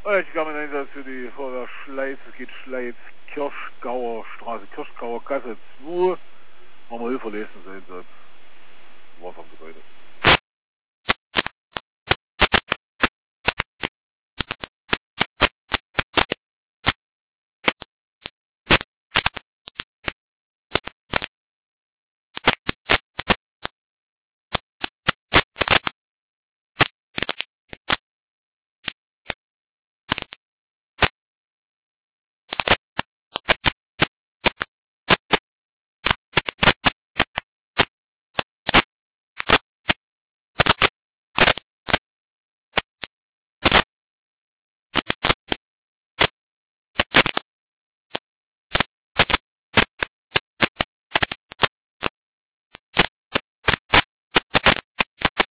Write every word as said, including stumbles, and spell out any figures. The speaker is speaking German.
Ich kam in Einsatz für die Feuerwehr Schleiz, es geht Schleiz, Kirschgauer Straße, Kirschgauer Gasse zwei. Haben wir Hilfe lesen, Einsatz. Wassergebäude.